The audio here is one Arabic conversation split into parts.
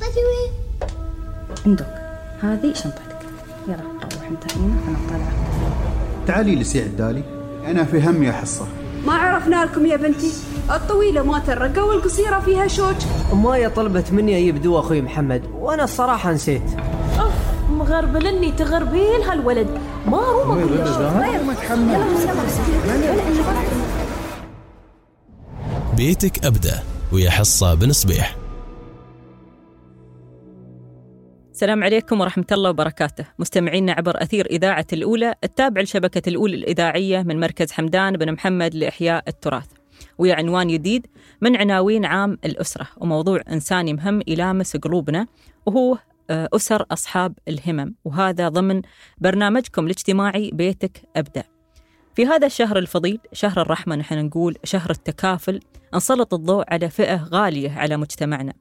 شنطتي وين؟ عندك هذه شنطتك، يلا روح انت هنا انا طالعه. تعالي لسيع الدالي، انا في هم يا حصه. ما عرفنا لكم يا بنتي، الطويله ما ترقى والقصيره فيها شوج. أمايا طلبت مني اجيب دواء اخوي محمد وانا الصراحه نسيت. مغربلني تغربيل هالولد، ما رومك كل شيء. بيتك أبدأ ويا حصة بن صبيح. السلام عليكم ورحمة الله وبركاته، مستمعينا عبر أثير إذاعة الأولى التابع لشبكة الأولى الإذاعية من مركز حمدان بن محمد لإحياء التراث، ويا عنوان جديد من عناوين عام الأسرة، وموضوع إنساني مهم يلامس قلوبنا، وهو أسر أصحاب الهمم، وهذا ضمن برنامجكم الاجتماعي بيتك أبدأ. في هذا الشهر الفضيل، شهر الرحمة، نحن نقول شهر التكافل، نسلط الضوء على فئة غالية على مجتمعنا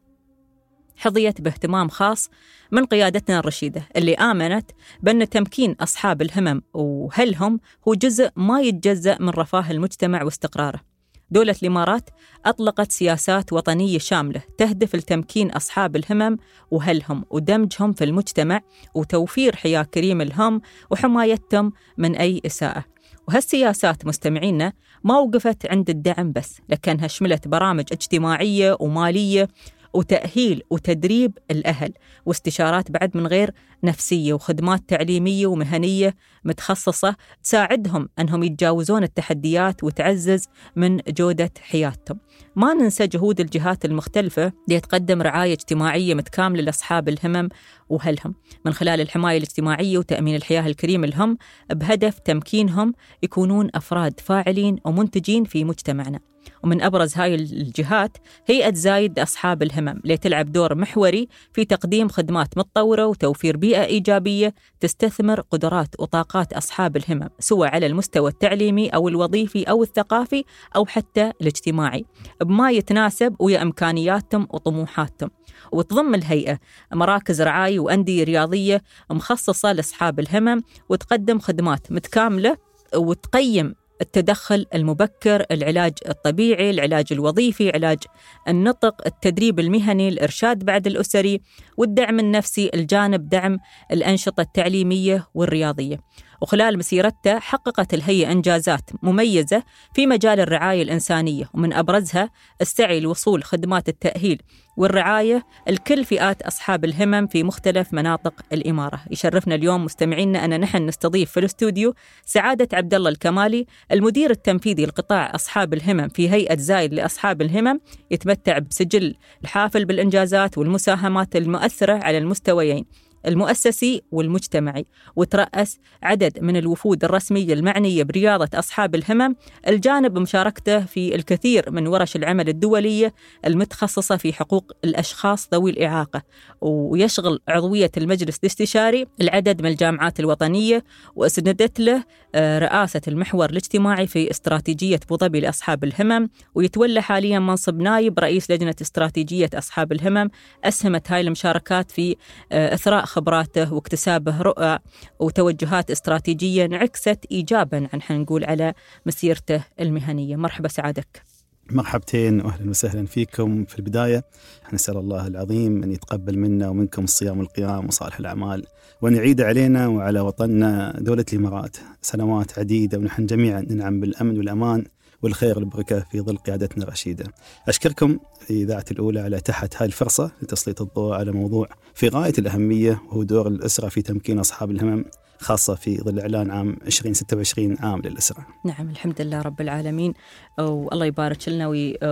حظيت باهتمام خاص من قيادتنا الرشيدة، اللي آمنت بأن تمكين أصحاب الهمم وهلهم هو جزء ما يتجزأ من رفاه المجتمع واستقراره. دولة الإمارات أطلقت سياسات وطنية شاملة تهدف لتمكين أصحاب الهمم وهلهم ودمجهم في المجتمع وتوفير حياة كريمة لهم وحمايتهم من أي إساءة. وهالسياسات مستمعينا ما وقفت عند الدعم بس، لكنها شملت برامج اجتماعية ومالية وتأهيل وتدريب الأهل، واستشارات بعد من غير نفسية، وخدمات تعليمية ومهنية متخصصة تساعدهم أنهم يتجاوزون التحديات وتعزز من جودة حياتهم. ما ننسى جهود الجهات المختلفة لتقدم رعاية اجتماعية متكاملة لأصحاب الهمم وهلهم من خلال الحماية الاجتماعية وتأمين الحياة الكريمة لهم، بهدف تمكينهم يكونون أفراد فاعلين ومنتجين في مجتمعنا. ومن أبرز هاي الجهات هيئة زايد أصحاب الهمم، لتلعب دور محوري في تقديم خدمات متطورة وتوفير بيئة إيجابية تستثمر قدرات وطاقات أصحاب الهمم، سواء على المستوى التعليمي أو الوظيفي أو الثقافي أو حتى الاجتماعي، بما يتناسب ويا إمكانياتهم وطموحاتهم. وتضم الهيئة مراكز رعاية وأندية رياضية مخصصة لأصحاب الهمم، وتقدم خدمات متكاملة وتقيم التدخل المبكر، العلاج الطبيعي، العلاج الوظيفي، علاج النطق، التدريب المهني، الإرشاد بعد الأسري، والدعم النفسي، الجانب دعم الأنشطة التعليمية والرياضية. وخلال مسيرتها حققت الهيئة إنجازات مميزة في مجال الرعاية الإنسانية، ومن أبرزها السعي لوصول خدمات التأهيل والرعاية لكل فئات أصحاب الهمم في مختلف مناطق الإمارة. يشرفنا اليوم مستمعينا أن نحن نستضيف في الاستوديو سعادة عبد الله الكمالي، المدير التنفيذي لقطاع أصحاب الهمم في هيئة زايد لأصحاب الهمم، يتمتع بسجل الحافل بالإنجازات والمساهمات المؤثرة على المستويين المؤسسي والمجتمعي، وترأس عدد من الوفود الرسمية المعنية برياضة أصحاب الهمم، الجانب مشاركته في الكثير من ورش العمل الدولية المتخصصة في حقوق الأشخاص ذوي الإعاقة، ويشغل عضوية المجلس الاستشاري العدد من الجامعات الوطنية، وأسندت له رئاسة المحور الاجتماعي في استراتيجية أبو ظبي لأصحاب الهمم، ويتولى حاليا منصب نائب رئيس لجنة استراتيجية أصحاب الهمم. أسهمت هاي المشاركات في إثراء خبراته واكتسابه رؤى وتوجهات استراتيجية انعكست إيجابا نقول على مسيرته المهنية. مرحبا سعادك. مرحبتين واهلا وسهلا فيكم. في البداية نسأل الله العظيم أن يتقبل منا ومنكم الصيام والقيام وصالح الأعمال، وأن يعيد علينا وعلى وطننا دولة الإمارات سنوات عديدة، ونحن جميعا ننعم بالأمن والأمان والخير والبركة في ظل قيادتنا الرشيدة. أشكركم إذاعة الأولى على تحت هاي الفرصة لتسليط الضوء على موضوع في غاية الأهمية، وهو دور الأسرة في تمكين أصحاب الهمم، خاصة في ظل إعلان عام 2026 عام للأسرة. نعم، الحمد لله رب العالمين، والله يبارك لنا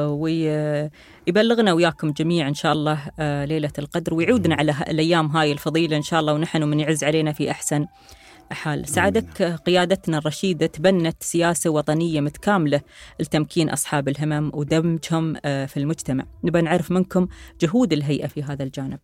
ويبلغنا وياكم جميعا إن شاء الله ليلة القدر، ويعودنا على الأيام هاي الفضيلة إن شاء الله، ونحن من يعز علينا في أحسن حال. سعادك، قيادتنا الرشيدة تبنت سياسة وطنية متكاملة لتمكين أصحاب الهمم ودمجهم في المجتمع. نبغى نعرف منكم جهود الهيئة في هذا الجانب.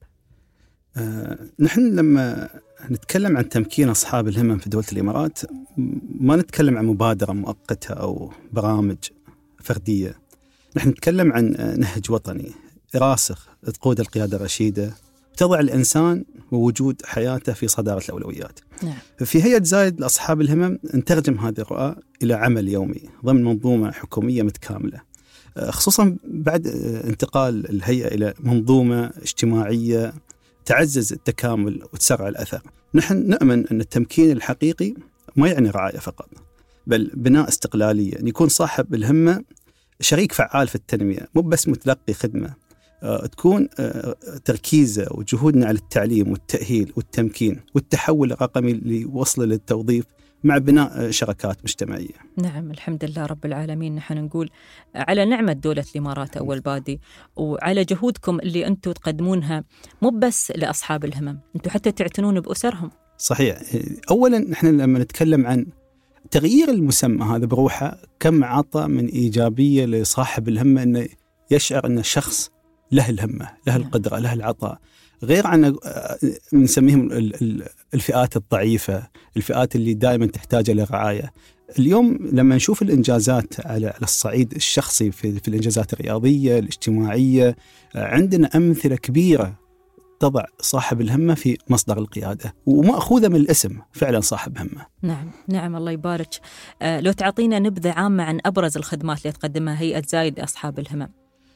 نحن لما نتكلم عن تمكين أصحاب الهمم في دولة الإمارات ما نتكلم عن مبادرة مؤقتة أو برامج فردية، نحن نتكلم عن نهج وطني راسخ تقود القيادة الرشيدة، تضع الإنسان ووجود حياته في صدارة الأولويات. نعم. في هيئة زايد لأصحاب الهمم نترجم هذه الرؤى إلى عمل يومي ضمن منظومة حكومية متكاملة خصوصا بعد انتقال الهيئة إلى منظومة اجتماعية تعزز التكامل وتسرع الأثر. نحن نؤمن أن التمكين الحقيقي ما يعني رعاية فقط، بل بناء استقلالية، أن يكون صاحب الهمة شريك فعال في التنمية، مو بس متلقي خدمة. تكون تركيزه وجهودنا على التعليم والتأهيل والتمكين والتحول الرقمي اللي وصل للتوظيف مع بناء شراكات مجتمعية. نعم، الحمد لله رب العالمين. نحن نقول على نعمة دولة الإمارات أول بادي، وعلى جهودكم اللي أنتم تقدمونها مو بس لأصحاب الهمم، أنتم حتى تعتنون بأسرهم. صحيح. أولا نحن لما نتكلم عن تغيير المسمى هذا بروحه كم عطى من إيجابية لصاحب الهمة، أنه يشعر أن الشخص له الهمة، له القدرة، له العطاء، غير عن نسميهم الفئات الضعيفة، الفئات اللي دائما تحتاج إلى رعاية. اليوم لما نشوف الإنجازات على الصعيد الشخصي في الإنجازات الرياضية الاجتماعية، عندنا أمثلة كبيرة تضع صاحب الهمة في مصدر القيادة ومأخوذة من الاسم فعلا صاحب همة. نعم نعم، الله يبارك. لو تعطينا نبذة عامة عن أبرز الخدمات اللي تقدمها هيئة زايد لأصحاب الهمم.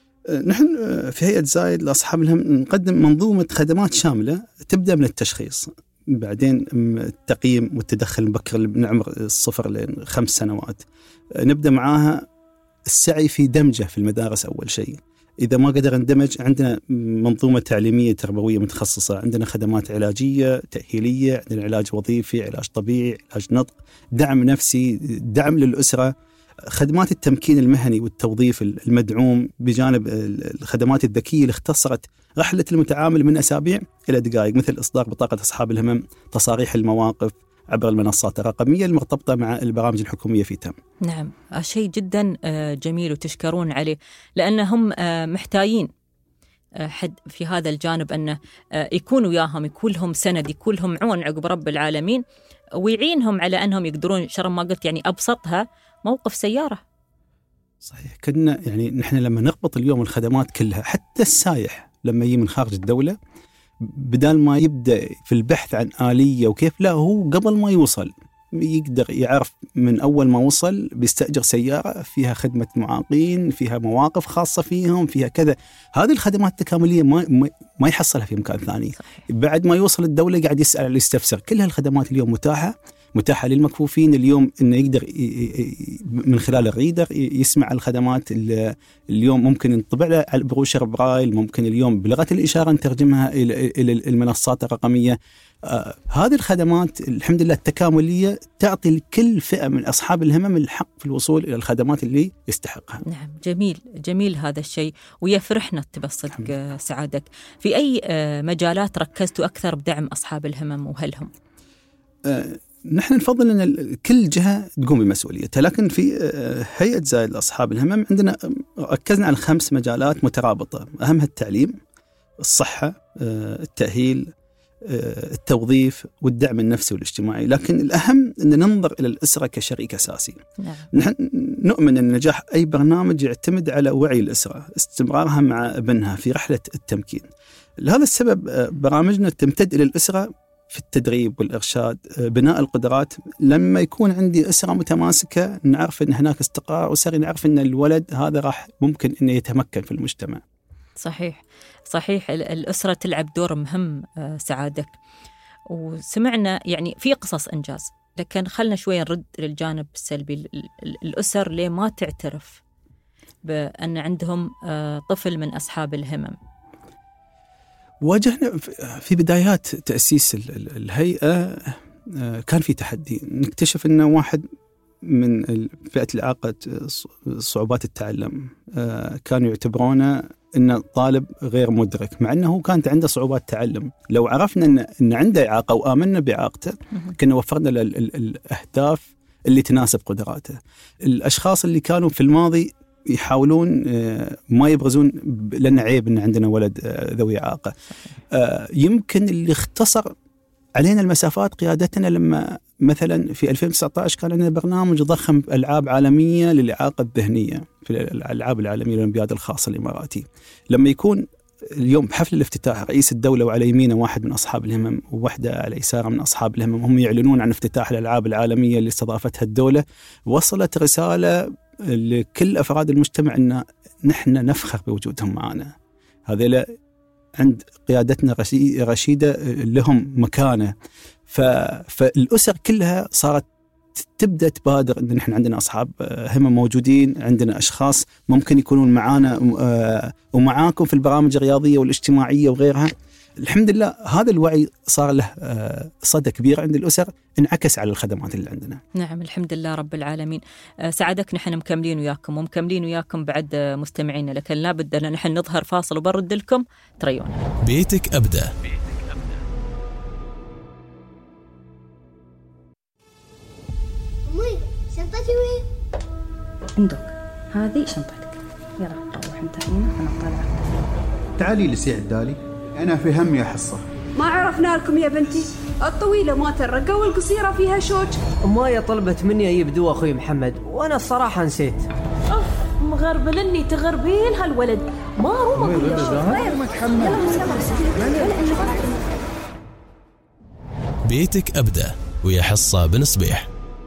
نحن في هيئة زايد لأصحاب الهمم نقدم منظومة خدمات شاملة تبدأ من التشخيص، بعدين التقييم والتدخل المبكر من عمر 0 ل 5 سنوات. نبدأ معاها السعي في دمجه في المدارس أول شيء، إذا ما قدر ندمج عندنا منظومة تعليمية تربوية متخصصة، عندنا خدمات علاجية تأهيلية، عندنا علاج وظيفي، علاج طبيعي، علاج نطق، دعم نفسي، دعم للأسرة، خدمات التمكين المهني والتوظيف المدعوم، بجانب الخدمات الذكية اللي اختصرت رحلة المتعامل من أسابيع إلى دقائق، مثل إصدار بطاقة أصحاب الهمم، تصاريح المواقف عبر المنصات الرقمية المرتبطة مع البرامج الحكومية في تم. نعم، شيء جدا جميل وتشكرون عليه، لأنهم محتاجين حد في هذا الجانب، أنه يكون وياهم، يكون لهم سند، يكون لهم عون عقب رب العالمين، ويعينهم على أنهم يقدرون شر ما قلت يعني أبسطها موقف سيارة. صحيح. كنا يعني نحن لما نربط اليوم الخدمات كلها، حتى السايح لما يجي من خارج الدولة بدال ما يبدأ في البحث عن آلية وكيف، لا، هو قبل ما يوصل يقدر يعرف من أول ما وصل بيستأجر سيارة فيها خدمة معاقين، فيها مواقف خاصة فيهم، فيها كذا. هذه الخدمات التكاملية ما يحصلها في مكان ثاني. بعد ما يوصل الدولة قاعد يسأل يستفسر. كل هالخدمات اليوم متاحة للمكفوفين اليوم، إنه يقدر من خلال الريدر يسمع الخدمات. اليوم ممكن نطبع له على بروشر برايل، ممكن اليوم بلغة الإشارة نترجمها إلى المنصات الرقمية. هذه الخدمات الحمد لله التكاملية تعطي لكل فئة من أصحاب الهمم الحق في الوصول إلى الخدمات اللي يستحقها. نعم، جميل جميل هذا الشيء، ويفرحنا تبصدق سعادك. في أي مجالات ركزتوا أكثر بدعم أصحاب الهمم وهلهم؟ نحن نفضل أن كل جهة تقوم بمسؤوليتها، لكن في هيئة زايد لأصحاب الهمم عندنا ركزنا على 5 مجالات مترابطة، أهمها التعليم، الصحة، التأهيل، التوظيف والدعم النفسي والاجتماعي. لكن الأهم أن ننظر إلى الأسرة كشريك أساسي. نحن نؤمن أن نجاح أي برنامج يعتمد على وعي الأسرة، استمرارها مع ابنها في رحلة التمكين. لهذا السبب برامجنا تمتد إلى الأسرة في التدريب والإرشاد، بناء القدرات. لما يكون عندي أسرة متماسكة نعرف أن هناك استقرار أسري، نعرف أن الولد هذا راح ممكن أنه يتمكن في المجتمع. صحيح صحيح، الأسرة تلعب دور مهم سعادك. وسمعنا يعني في قصص إنجاز، لكن خلنا شوي نرد للجانب السلبي. الأسر ليه ما تعترف بأن عندهم طفل من أصحاب الهمم؟ واجهنا في بدايات تأسيس الهيئة كان في تحدي، نكتشف أنه واحد من فئة الإعاقة صعوبات التعلم كانوا يعتبرونه أنه طالب غير مدرك، مع أنه كانت عنده صعوبات تعلم. لو عرفنا أن عنده إعاقة وآمنا بإعاقته كنا وفرنا الأهداف اللي تناسب قدراته. الأشخاص اللي كانوا في الماضي يحاولون ما يبرزون لأن عيب أن عندنا ولد ذوي إعاقة، يمكن اللي اختصر علينا المسافات قيادتنا لما مثلا في 2019 كان لنا برنامج ضخم ألعاب عالمية للإعاقة الذهنية في الألعاب العالمية الأولمبياد الخاصة الإماراتي. لما يكون اليوم بحفل الافتتاح رئيس الدولة وعلى يمينه واحد من أصحاب الهمم وواحدة على يساره من أصحاب الهمم، هم يعلنون عن افتتاح الألعاب العالمية اللي استضافتها الدولة، وصلت رسالة لكل أفراد المجتمع أن نحن نفخر بوجودهم معنا. هذول عند قيادتنا رشيدة لهم مكانة. فالأسر كلها صارت تبدأ تبادر إن نحن عندنا أصحاب همم موجودين، عندنا أشخاص ممكن يكونون معانا ومعاكم في البرامج الرياضية والاجتماعية وغيرها. الحمد لله هذا الوعي صار له صدى كبير عند الأسر، انعكس على الخدمات اللي عندنا. نعم الحمد لله رب العالمين. سعادك نحن مكملين وياكم ومكملين وياكم بعد مستمعينا، لكن لابد أن نحن نظهر فاصل وبرد لكم تريونا. بيتك أبدأ. شنطتي وين؟ عندك هذه شنطتك، يلا روح انت هنا انا طالعه. تعالي لسي عدالي، انا في هم يا حصه. ما عرفنا لكم يا بنتي، الطويلة ما ترقى والقصيرة فيها شوج. مايا طلبت مني اجيب دواء اخوي محمد وانا الصراحه نسيت. مغربلني تغربيل هالولد، ما رومك ولا شيء. ما تحمل. بيتك أبدأ ويا حصة بن صبيح.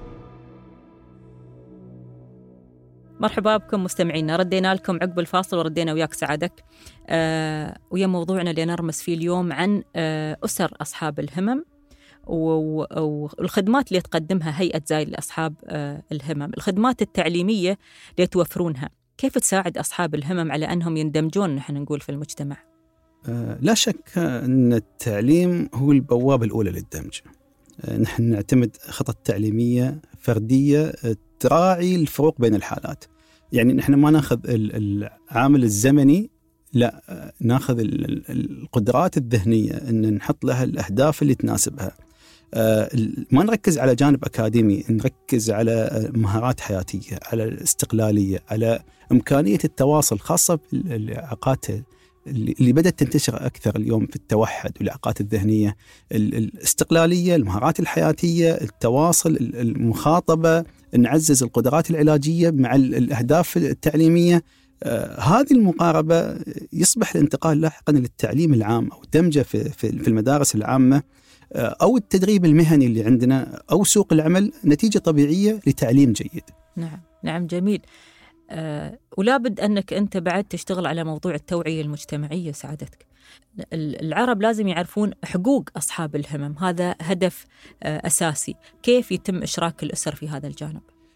مرحبا بكم مستمعينا، ردينا لكم عقب الفاصل وردينا وياك سعادك ويا موضوعنا اللي نرمس فيه اليوم عن أسر أصحاب الهمم والخدمات اللي تقدمها هيئة زايد لأصحاب الهمم، الخدمات التعليمية اللي توفرونها، كيف تساعد أصحاب الهمم على أنهم يندمجون نحن نقول في المجتمع؟ لا شك أن التعليم هو البوابة الأولى للدمج. نحن نعتمد خطط تعليمية فردية تراعي الفروق بين الحالات. يعني نحن ما ناخذ العامل الزمني، لا ناخذ القدرات الذهنية أن نحط لها الأهداف اللي تناسبها. ما نركز على جانب أكاديمي، نركز على مهارات حياتية، على الاستقلالية، على إمكانية التواصل، خاصة بالإعاقات اللي بدأت تنتشر أكثر اليوم في التوحد والإعاقات الذهنية. الاستقلالية، المهارات الحياتية، التواصل، المخاطبة، نعزز القدرات العلاجية مع الأهداف التعليمية. هذه المقاربة يصبح الانتقال لاحقا للتعليم العام أو دمجه في المدارس العامة أو التدريب المهني اللي عندنا أو سوق العمل نتيجة طبيعية لتعليم جيد. نعم جميل. ولا بد أنك أنت بعد تشتغل على موضوع التوعية المجتمعية سعادتك. العرب لازم يعرفون حقوق أصحاب الهمم، هذا هدف أساسي. كيف يتم إشراك الأسر في هذا الجانب؟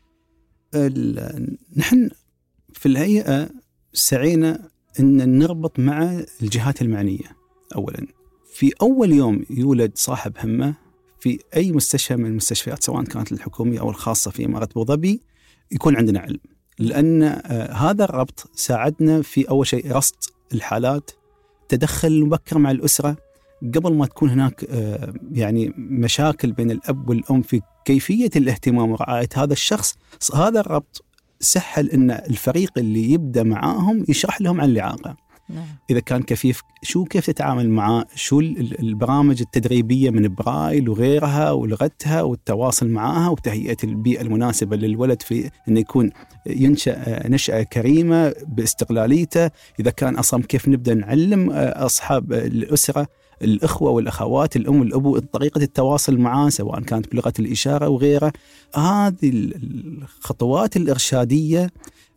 نحن في الهيئة سعينا أن نربط مع الجهات المعنية. أولا في أول يوم يولد صاحب همة في أي مستشفى من المستشفيات سواء كانت الحكومية أو الخاصة في إمارة أبو ظبي يكون عندنا علم، لأن هذا الربط ساعدنا في أول شيء رصد الحالات، تدخل مبكر مع الأسرة قبل ما تكون هناك يعني مشاكل بين الأب والأم في كيفية الاهتمام ورعاية هذا الشخص. هذا الربط سهل أن الفريق اللي يبدأ معاهم يشرح لهم عن الإعاقة. إذا كان كفيف كيف تتعامل معه، شو البرامج التدريبية من برايل وغيرها ولغتها والتواصل معها وتهيئة البيئة المناسبة للولد في أن يكون ينشأ نشأة كريمة باستقلاليته. إذا كان أصلا كيف نبدأ نعلم أصحاب الأسرة، الأخوة والأخوات، الأم والأبو، طريقة التواصل معه سواء كانت بلغة الإشارة وغيرها. هذه الخطوات الإرشادية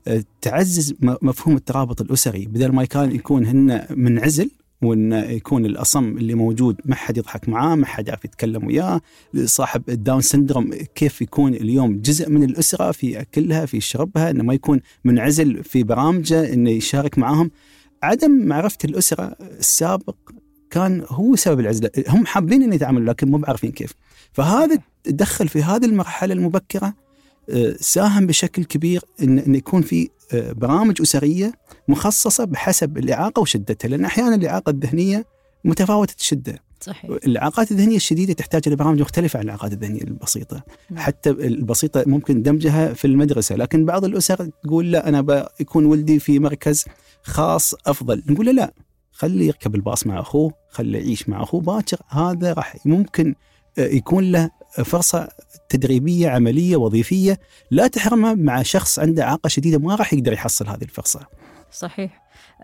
تعزز مفهوم الترابط الأسري، بدل ما كان يكون هن منعزل وأن يكون الأصم اللي موجود ما حد يضحك معاه، ما حد يعرف يتكلم وياه. صاحب الداون سندروم كيف يكون اليوم جزء من الأسرة في أكلها في شربها، إنه ما يكون منعزل في برامجه، إنه يشارك معهم. عدم معرفة الأسرة السابق كان هو سبب العزلة. هم حابين أن يتعاملوا لكن مو بعرفين كيف. فهذا دخل في هذه المرحلة المبكرة ساهم بشكل كبير إن يكون في برامج أسرية مخصصة بحسب الإعاقة وشدتها، لأن أحيانا الإعاقة الذهنية متفاوتة الشدة. صحيح. الإعاقات الذهنية الشديدة تحتاج إلى برامج مختلفة عن الإعاقات الذهنية البسيطة. حتى البسيطة ممكن دمجها في المدرسة، لكن بعض الأسر تقول لا أنا يكون ولدي في مركز خاص أفضل. نقول له لا، خلي يركب الباص مع أخوه، خلي يعيش مع أخوه باكر. هذا راح ممكن يكون له فرصة تدريبية عملية وظيفية لا تحرمها مع شخص عنده إعاقة شديدة ما راح يقدر يحصل هذه الفرصة. صحيح.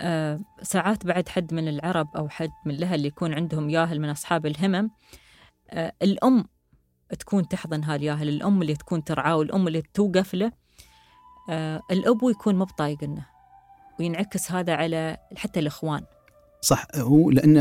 ساعات بعد حد من العرب أو حد من الأهل اللي يكون عندهم ياهل من أصحاب الهمم، الأم تكون تحضن هالياهل، الأم اللي تكون ترعاه والأم اللي توقف له، الأبو يكون مبطايق لنا. وينعكس هذا على حتى الإخوان. صح، هو لأن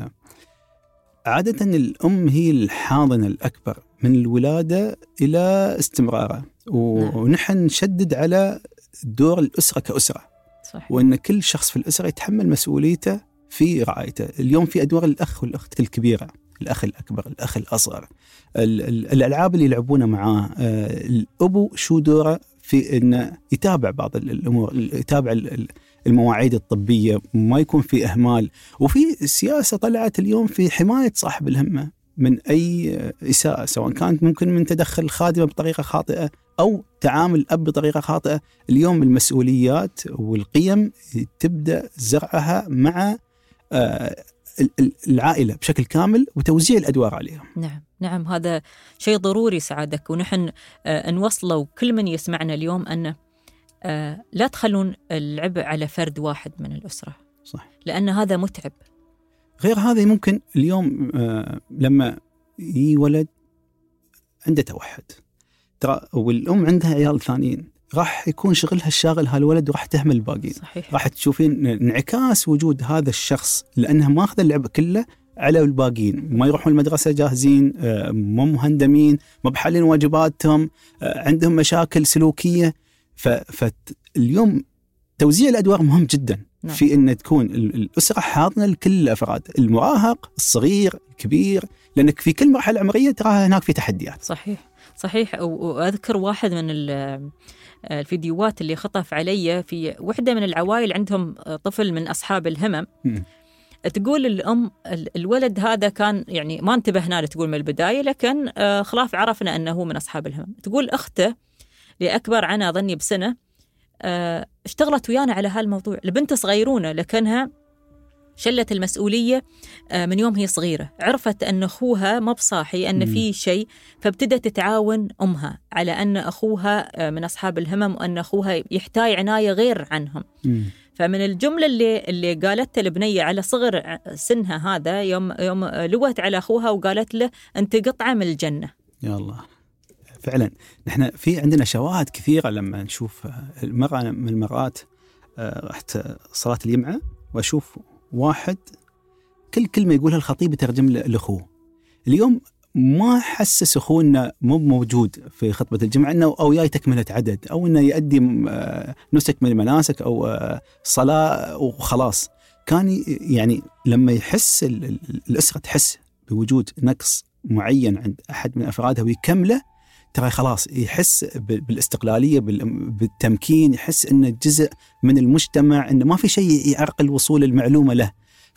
عادة الأم هي الحاضنة الأكبر من الولادة إلى استمراره، ونحن نشدد على دور الأسرة كأسرة. صحيح. وأن كل شخص في الأسرة يتحمل مسؤوليته في رعايته. اليوم في أدوار الأخ والأخت الكبيرة، الأخ الأكبر، الأخ الأصغر، الألعاب اللي يلعبونه معاه، الأبو شو دوره في أنه يتابع بعض الأمور، يتابع المواعيد الطبية، ما يكون في إهمال. وفي سياسة طلعت اليوم في حماية صاحب الهمة من أي إساءة، سواء كانت ممكن من تدخل الخادمة بطريقة خاطئة أو تعامل الأب بطريقة خاطئة. اليوم المسؤوليات والقيم تبدأ زرعها مع العائلة بشكل كامل وتوزيع الأدوار عليهم. نعم، هذا شيء ضروري سعادك، ونحن نوصله وكل من يسمعنا اليوم أن لا تخلون العبء على فرد واحد من الأسرة. صح. لأن هذا متعب. غير هذا ممكن اليوم لما يولد عنده توحد ترى، والأم عندها عيال ثانيين، راح يكون شغلها الشاغل هالولد وراح تهمل الباقين. صحيح. راح تشوفين انعكاس وجود هذا الشخص لأنها ماخذ اللعب كله على الباقين، ما يروحون المدرسة جاهزين، مو مهندمين، ما بحلين واجباتهم، عندهم مشاكل سلوكية. فاليوم توزيع الأدوار مهم جدا. نعم. في أن تكون الأسرة حاضنة لكل الأفراد، المراهق، الصغير، الكبير، لأنك في كل مرحلة عمرية تراها هناك في تحديات. صحيح. وأذكر واحد من الفيديوهات اللي خطف علي في وحدة من العوائل عندهم طفل من أصحاب الهمم. تقول الأم الولد هذا كان يعني ما انتبهنا له، تقول من البداية، لكن خلاف عرفنا أنه من أصحاب الهمم. تقول أخته لأكبر عنها ظني بسنة اشتغلت ويانا على هالموضوع. البنت صغيرونة لكنها شلت المسؤولية من يوم هي صغيرة، عرفت أن أخوها ما بصاحي، أن في شيء، فابتدت تتعاون أمها على أن أخوها من أصحاب الهمم وأن أخوها يحتاج عناية غير عنهم. فمن الجملة اللي قالتها البنية على صغر سنها هذا، يوم لوت على أخوها وقالت له أنت قطعة من الجنة. يا الله، فعلا نحن في عندنا شواهد كثيرة. لما نشوف مرة من المرات رحت صلاة الجمعة وأشوف واحد كل كلمة يقولها الخطيب يترجم لأخوه. اليوم ما حسس أخوه إنه مو موجود في خطبة الجمعة، إنه أو جاي تكملة عدد أو إنه يؤدي نسك من المناسك أو صلاة وخلاص. كان يعني لما يحس الأسرة تحس بوجود نقص معين عند أحد من أفرادها ويكمله، ترى خلاص يحس بالاستقلالية، بالتمكين، يحس إنه جزء من المجتمع، إنه ما في شيء يعرقل وصول المعلومة له.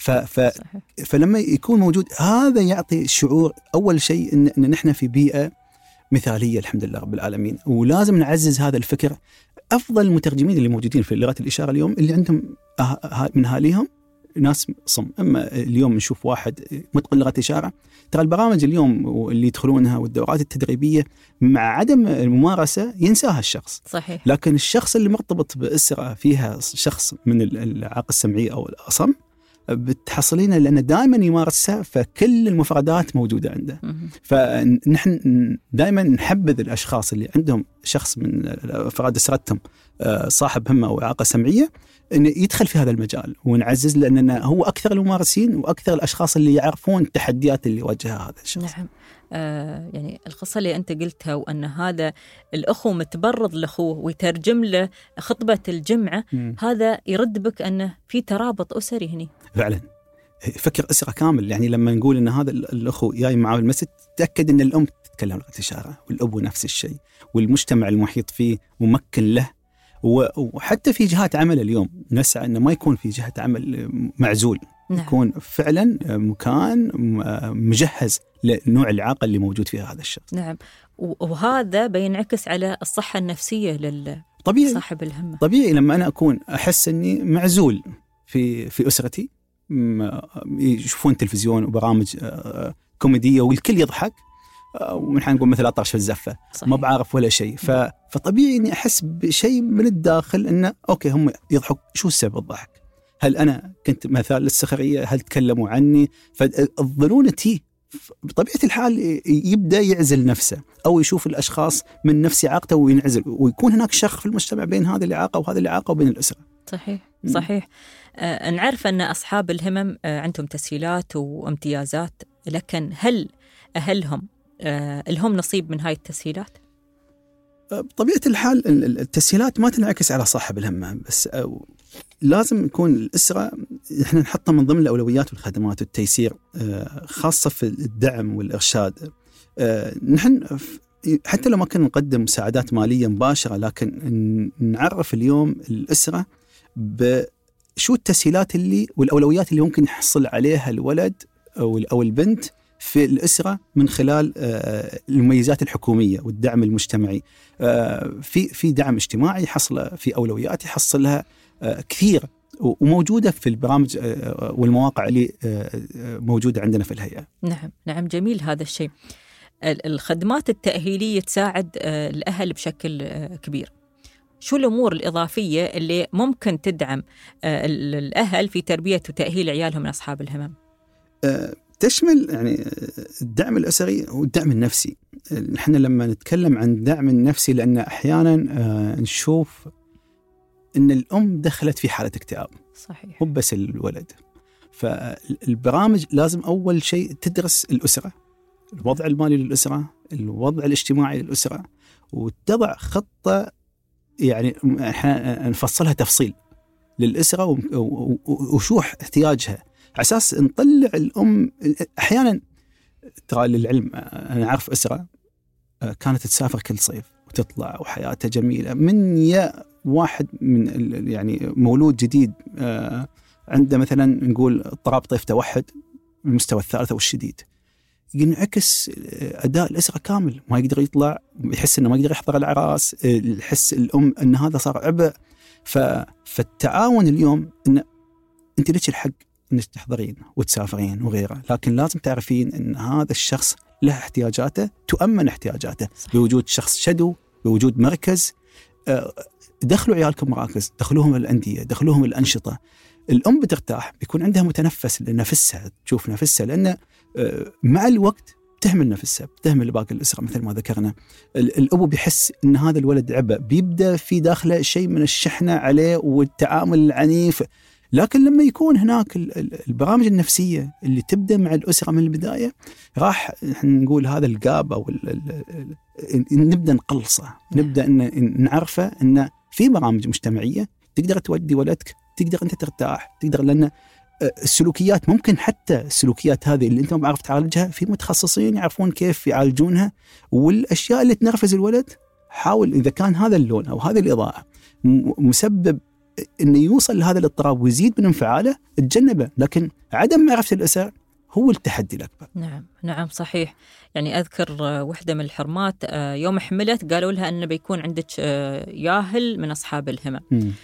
فلما يكون موجود هذا يعطي شعور أول شيء إن نحن في بيئة مثالية الحمد لله رب العالمين. ولازم نعزز هذا الفكر. أفضل المترجمين اللي موجودين في لغة الإشارة اليوم اللي عندهم من هاليهم ناس صم. أما اليوم نشوف واحد متقن لغة إشارة، ترى البرامج اليوم اللي يدخلونها والدورات التدريبية مع عدم الممارسة ينساها الشخص. صحيح. لكن الشخص اللي مرتبط بأسرة فيها شخص من الإعاقة السمعية أو الأصم بتحصلينه لأنه دائما يمارسها، فكل المفردات موجودة عنده. فنحن دائما نحبذ الأشخاص اللي عندهم شخص من أفراد أسرتهم صاحب همة أو إعاقة سمعية إنه يدخل في هذا المجال ونعزز، لأننا هو أكثر الممارسين وأكثر الأشخاص اللي يعرفون التحديات اللي يواجهها هذا الشخص. نعم. يعني القصة اللي أنت قلتها، وأن هذا الأخو متبرض لأخوه ويترجم له خطبة الجمعة، هذا يرد بك أنه في ترابط أسري هنا. فعلا فكر أسرة كامل. يعني لما نقول أن هذا الأخو جاي معه المسجد، تأكد أن الأم تتكلم لغة إشارة والأبو نفس الشيء، والمجتمع المحيط فيه ممكن له. وحتى في جهات عمل اليوم نسعى أنه ما يكون في جهة عمل معزول. نعم. يكون فعلا مكان مجهز لنوع الإعاقة اللي موجود فيها هذا الشخص. نعم. وهذا بينعكس على الصحة النفسية لصاحب الهمة. طبيعي لما أنا أكون أحس أني معزول في أسرتي، يشوفون تلفزيون وبرامج كوميدية والكل يضحك، ونحن نقول مثل أطرش في الزفة. صحيح. ما بعرف ولا شيء. فطبيعي إني أحس بشيء من الداخل إنه أوكي هم يضحك، شو السبب الضحك؟ هل أنا كنت مثال للسخرية؟ هل تكلموا عني؟ فالظنون بطبيعة الحال يبدأ يعزل نفسه أو يشوف الأشخاص من نفس إعاقته وينعزل، ويكون هناك شخ في المجتمع بين هذه الإعاقة وهذه الإعاقة وبين الأسرة. صحيح. صحيح. نعرف أن أصحاب الهمم عندهم تسهيلات وامتيازات، لكن هل أهلهم لهم نصيب من هاي التسهيلات؟ بطبيعة الحال التسهيلات ما تنعكس على صاحب الهمة بس، لازم يكون الأسرة إحنا نحطها من ضمن الأولويات والخدمات والتيسير، خاصة في الدعم والإرشاد. نحن حتى لو ما كنا نقدم مساعدات مالية مباشرة، لكن نعرف اليوم الأسرة بشو التسهيلات اللي والأولويات اللي ممكن يحصل عليها الولد أو البنت في الأسرة من خلال المميزات الحكومية والدعم المجتمعي. في دعم اجتماعي يحصل، في أولويات يحصلها كثير وموجودة في البرامج والمواقع اللي موجودة عندنا في الهيئة. نعم جميل هذا الشيء. الخدمات التأهيلية تساعد الأهل بشكل كبير. شو الأمور الإضافية اللي ممكن تدعم الأهل في تربية وتأهيل عيالهم من أصحاب الهمم؟ تشمل يعني الدعم الأسري والدعم النفسي. نحن لما نتكلم عن الدعم النفسي، لأن أحيانا نشوف أن الأم دخلت في حالة اكتئاب، صحيح، مو بس الولد. فالبرامج لازم أول شيء تدرس الأسرة، الوضع المالي للأسرة، الوضع الاجتماعي للأسرة، وتضع خطة يعني نفصلها تفصيل للأسرة وشو احتياجها، على أساس نطلع الأم. أحيانا ترى للعلم أنا أعرف أسرة كانت تسافر كل صيف وتطلع وحياتها جميلة، من يا واحد من يعني مولود جديد عنده مثلا نقول اضطراب طيف توحد المستوى الثالث والشديد، ينعكس أداء الأسرة كامل، ما يقدر يطلع، يحس إنه ما يقدر يحضر العراس، يحس الأم إن هذا صار عبء. فالتعاون اليوم إن أنت ليش الحق إنك تحضرين وتسافرين وغيره، لكن لازم تعرفين إن هذا الشخص له احتياجاته، تؤمن احتياجاته بوجود شخص شدو، بوجود مركز. دخلوا عيالكم مراكز، دخلوهم الأندية، دخلوهم الأنشطة. الأم بترتاح، بيكون عندها متنفس لنفسها، تشوف نفسها، لأن مع الوقت تهمل نفسها، تهمل باقي الأسرة مثل ما ذكرنا. الأبو بيحس إن هذا الولد عبء، بيبدأ في داخله شيء من الشحنة عليه والتعامل العنيف. لكن لما يكون هناك البرامج النفسية اللي تبدأ مع الأسرة من البداية، راح نقول هذا الجاب أو نبدأ نقلصه، نبدأ نعرفه إن في برامج مجتمعية تقدر تودي ولدك، تقدر أنت ترتاح، تقدر، لأن السلوكيات ممكن حتى السلوكيات هذه اللي أنت ما بعرف تعالجها، في متخصصين يعرفون كيف يعالجونها. والأشياء اللي تنرفز الولد، حاول إذا كان هذا اللون أو هذه الإضاءة مسبب إنه يوصل لهذا الاضطراب ويزيد من انفعاله، تجنبه. لكن عدم معرفة الأسر هو التحدي الأكبر. نعم صحيح. يعني أذكر وحدة من الحرمات يوم حملت قالوا لها أنه بيكون عندك ياهل من أصحاب الهمم.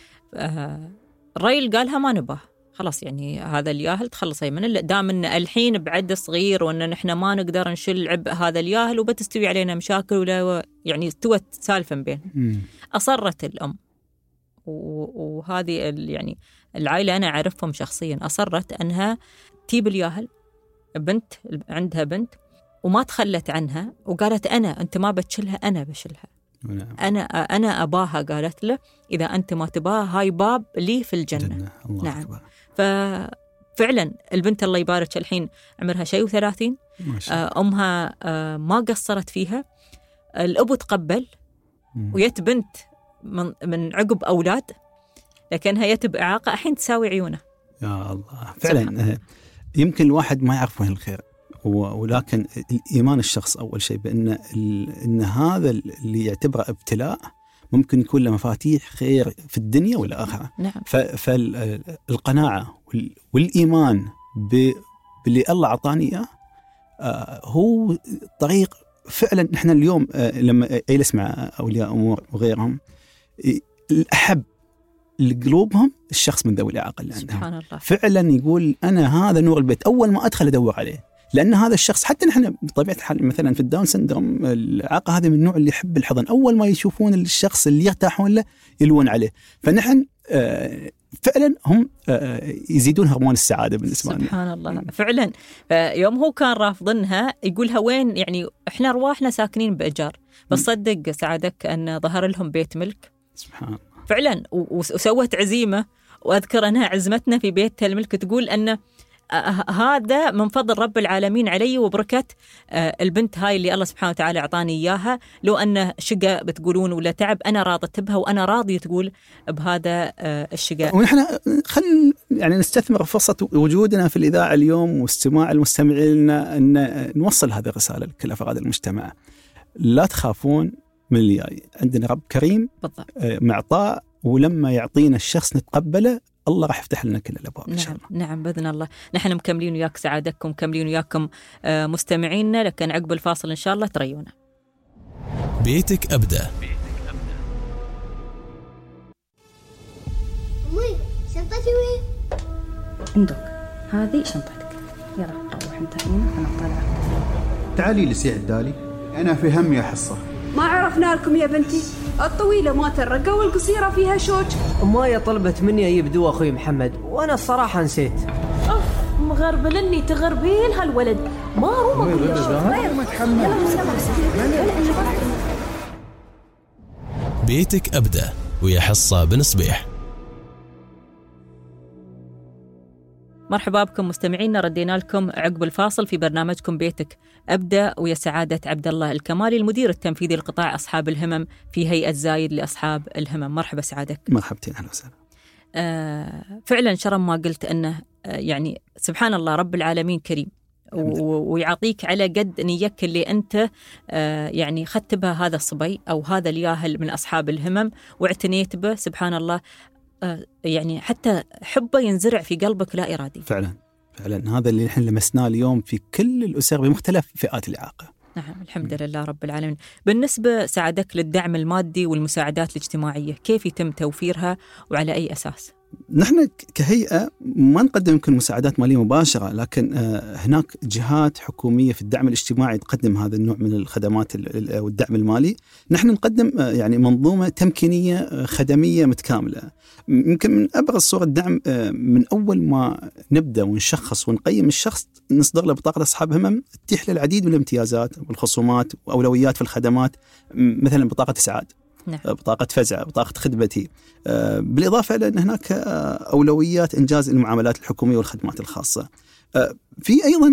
الرجل قالها ما نباه، خلاص يعني هذا الياهل تخلصي منه، دام إن الحين بعد صغير وإن نحن ما نقدر نشيل عبء هذا الياهل وبتستوي علينا مشاكل، ولا يعني استوت سالفة بين. أصرت الأم، وهذه يعني العائلة أنا أعرفهم شخصيا، أصرت أنها تجيب الياهل، بنت عندها بنت، وما تخلت عنها، وقالت أنت ما بتشلها، أنا بشلها. أنا أباها، قالت له إذا أنت ما تباها هاي باب لي في الجنة. الله نعم أكبر. ففعلا البنت الله يبارك الحين عمرها شيء و30، أمها ما قصرت فيها، الأبو تقبل، ويت بنت من عقب أولاد لكنها يتب إعاقة، الحين تساوي عيونه. يا الله فعلا. يمكن الواحد ما يعرف وين الخير، ولكن الإيمان الشخص أول شيء بأن هذا اللي يعتبره ابتلاء ممكن يكون له مفاتيح خير في الدنيا والآخرة. نعم. فالقناعة والإيمان باللي الله أعطاني إياه هو طريق. فعلا نحن اليوم لما أجلس مع أولياء أمور وغيرهم، الأحب لقلوبهم الشخص من ذوي الإعاقة اللي عندهم. سبحان الله. فعلا يقول أنا هذا نور البيت، أول ما أدخل أدور عليه، لأن هذا الشخص حتى نحن بطبيعة الحال مثلا في الداون سندروم، الإعاقة هذه من النوع اللي يحب الحضن، أول ما يشوفون الشخص اللي يرتاحون له يلون عليه. فنحن فعلا هم يزيدون هرمون السعادة بالنسبة لنا. سبحان الله فعلا. يوم هو كان رافضنها يقولها وين، يعني إحنا أرواحنا ساكنين بإيجار، بس صدق سعادك أن ظهر لهم بيت ملك. سبحان الله. فعلا. وسوت عزيمة وأذكر أنها عزمتنا في بيت الملك تقول أن هذا من فضل رب العالمين علي وبركة البنت هاي اللي الله سبحانه وتعالى أعطاني إياها. لو أنه شقة بتقولون ولا تعب، أنا راضت بها وأنا راضي تقول بهذا الشقة. ونحن يعني نستثمر فرصة وجودنا في الإذاعة اليوم واستماع المستمعين أن نوصل هذه الرسالة لكل أفراد المجتمع. لا تخافون من اللي جاي، عندنا رب كريم بالضبط معطاء، ولما يعطينا الشخص نتقبله الله راح يفتح لنا كل الأبواب إن شاء الله. نعم بإذن الله. نحن مكملين وياك سعادتكم، مكملين وياكم مستمعينا، لكن عقب الفاصل إن شاء الله تريونا. بيتك أبدأ. أمي شنطتي وين؟ عندك هذه شنطتك، يلا روح انت هنا أنا طالعة. تعالي لسي عدالي، أنا في هم يا حصة. ما عرفنا لكم يا بنتي، الطويلة ما ترقى والقصيرة فيها شوج. مايا طلبت مني أجيب دواء أخوي محمد وأنا الصراحة نسيت. مغربلني تغربيل هالولد، ما رومك بيتك أبدأ ويا حصة بن صبيح. مرحبا بكم مستمعينا، ردينا لكم عقب الفاصل في برنامجكم بيتك أبدأ ويا سعادة عبد الله الكمالي، المدير التنفيذي لقطاع أصحاب الهمم في هيئة زايد لأصحاب الهمم. مرحبا سعادتك. مرحبتين، أهلا وسهلا. فعلا شرم ما قلت أنه يعني سبحان الله رب العالمين كريم ويعطيك على قد نيتك اللي أنت يعني خدت بها هذا الصبي أو هذا الياهل من أصحاب الهمم واعتنيت به. سبحان الله يعني حتى حبه ينزرع في قلبك لا إرادي. فعلا هذا اللي نحن لمسناه اليوم في كل الأسر بمختلف فئات الإعاقة. نعم الحمد لله رب العالمين. بالنسبة سعادك للدعم المادي والمساعدات الاجتماعية كيف يتم توفيرها وعلى أي أساس؟ نحن كهيئة ما نقدم يمكن مساعدات مالية مباشرة، لكن هناك جهات حكومية في الدعم الاجتماعي تقدم هذا النوع من الخدمات والدعم المالي. نحن نقدم يعني منظومة تمكينية خدمية متكاملة. يمكن من أبرز صور الدعم من أول ما نبدأ ونشخص ونقيم الشخص نصدر له بطاقة أصحاب همم تتيح له العديد من الامتيازات والخصومات وأولويات في الخدمات، مثلا بطاقة إسعاد، نعم. بطاقة فزع، بطاقة خدمتي، بالإضافة إلى أن هناك أولويات إنجاز المعاملات الحكومية والخدمات الخاصة. في أيضا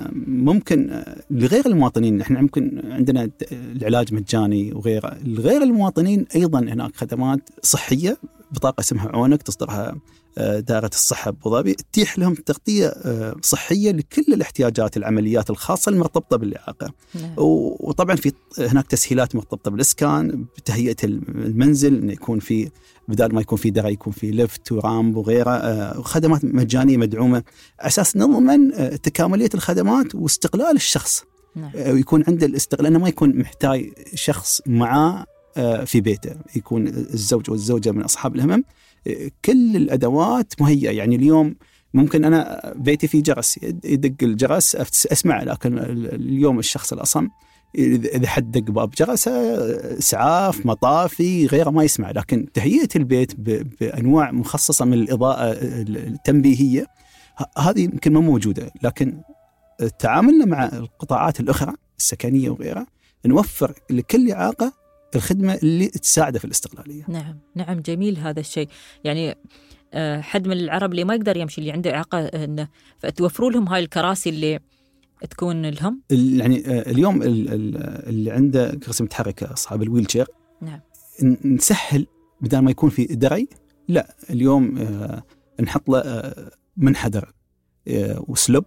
ممكن لغير المواطنين، إحنا ممكن عندنا العلاج مجاني وغيره. لغير المواطنين أيضا هناك خدمات صحية، بطاقة اسمها عونك تصدرها دائرة الصحة بأبو ظبي، تتيح لهم تغطية صحية لكل الاحتياجات العمليات الخاصة المرتبطة بالإعاقة. وطبعا في هناك تسهيلات مرتبطة بالإسكان، بتهيئة المنزل، إنه يكون في بدال ما يكون في درع يكون في لفت ورامب وغيره، خدمات مجانية مدعومة أساس نضمن تكاملية الخدمات واستقلال الشخص. ويكون عنده الاستقلال، أنه ما يكون محتاج شخص معاه في بيته، يكون الزوج والزوجة من أصحاب الهمم كل الأدوات مهيئة. يعني اليوم ممكن أنا بيتي في جرس، يدق الجرس أسمع، لكن اليوم الشخص الأصم إذا حد دق باب جرسه إسعاف مطافي غيره ما يسمع. لكن تهيئة البيت بأنواع مخصصة من الإضاءة التنبيهية هذه يمكن ما موجودة. لكن تعاملنا مع القطاعات الأخرى السكنية وغيرها نوفر لكل إعاقة الخدمة اللي تساعده في الاستقلالية. نعم جميل هذا الشيء. يعني حد من العرب اللي ما يقدر يمشي، اللي عنده إعاقة، فتوفروا لهم هاي الكراسي اللي تكون لهم. يعني اليوم اللي عنده كرسي متحركة أصحاب الويلشير، نعم نسهل بدل ما يكون في دري، لا اليوم نحط له منحدر وسلوب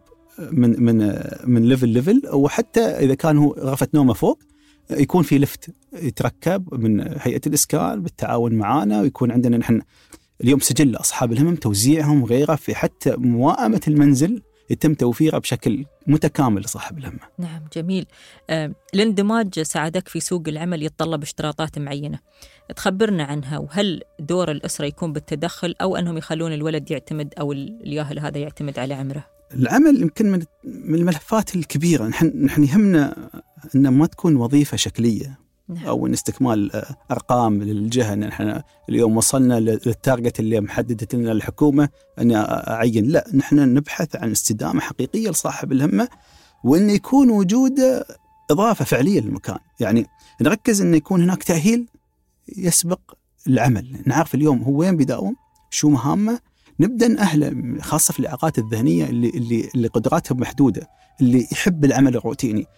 من ليفل، وحتى إذا كان هو غرفة نومه فوق يكون في لفت يتركب من هيئة الإسكان بالتعاون معنا، ويكون عندنا نحن اليوم سجل أصحاب الهمم توزيعهم وغيره، في حتى موائمة المنزل يتم توفيرها بشكل متكامل لصاحب الهمة. نعم جميل. الاندماج ساعدك في سوق العمل يتطلب اشتراطات معينة، تخبرنا عنها، وهل دور الأسرة يكون بالتدخل أو أنهم يخلون الولد يعتمد أو الياهل هذا يعتمد على عمره؟ العمل يمكن من الملفات الكبيرة. نحن يهمنا أن ما تكون وظيفة شكلية، نعم. أو استكمال أرقام للجهة. نحن اليوم وصلنا للتارجت اللي محددت لنا الحكومة أن أعين، لا نحن نبحث عن استدامة حقيقية لصاحب الهمة، وأن يكون وجود إضافة فعلية للمكان. يعني نركز أن يكون هناك تأهيل يسبق العمل. نعرف اليوم هو وين بيداوم شو مهامه، نبدأ نأهله خاصة في الإعاقات الذهنية اللي قدراتهم محدودة، اللي يحب العمل الروتيني.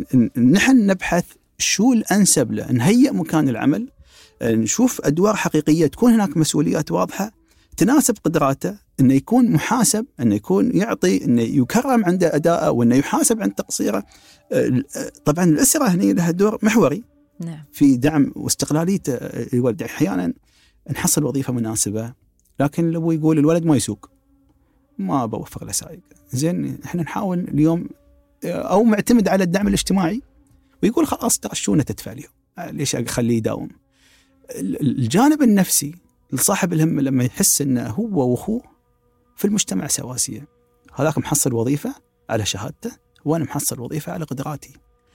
نحن نبحث شو الأنسب له، نهيئ مكان العمل، نشوف أدوار حقيقية، تكون هناك مسؤوليات واضحة تناسب قدراته، أنه يكون محاسب، أنه يكون يعطي، أنه يكرم عند أداءه، وأنه يحاسب عند تقصيره. طبعا الأسرة هنا لها دور محوري في دعم واستقلالية الولد. أحيانا نحصل وظيفة مناسبة لكن لو يقول الولد ما يسوق، ما بوفر له سائق، زين احنا نحاول اليوم أو معتمد على الدعم الاجتماعي، ويقول خلاص ترى الشونة تدفع اليوم، ليش أخليه يداوم. الجانب النفسي لصاحب الهمة لما يحس أنه هو وأخوه في المجتمع سواسية، هذاك محصل وظيفة على شهادته وأنا محصل وظيفة على قدراتي.